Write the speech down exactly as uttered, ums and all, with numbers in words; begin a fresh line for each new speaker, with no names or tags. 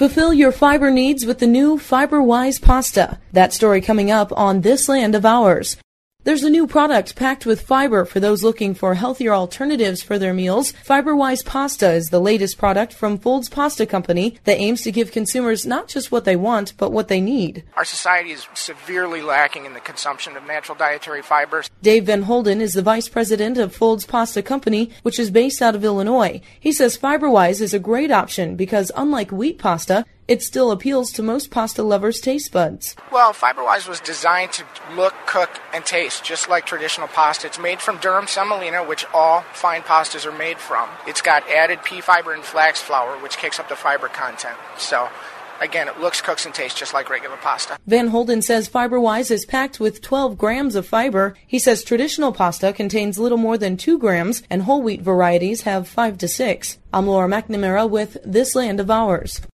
Fulfill your fiber needs with the new FiberWise pasta. That story coming up on This Land of Ours. There's a new product packed with fiber for those looking for healthier alternatives for their meals. FiberWise Pasta is the latest product from Folds Pasta Company that aims to give consumers not just what they want, but what they need.
Our society is severely lacking in the consumption of natural dietary fibers.
Dave Van Holden is the vice president of Folds Pasta Company, which is based out of Illinois. He says FiberWise is a great option because, unlike wheat pasta, it still appeals to most pasta lovers' taste buds.
Well, FiberWise was designed to look, cook, and taste just like traditional pasta. It's made from durum semolina, which all fine pastas are made from. It's got added pea fiber and flax flour, which kicks up the fiber content. So, again, it looks, cooks, and tastes just like regular pasta.
Van Holden says FiberWise is packed with twelve grams of fiber. He says traditional pasta contains little more than two grams, and whole wheat varieties have five to six. I'm Laura McNamara with This Land of Ours.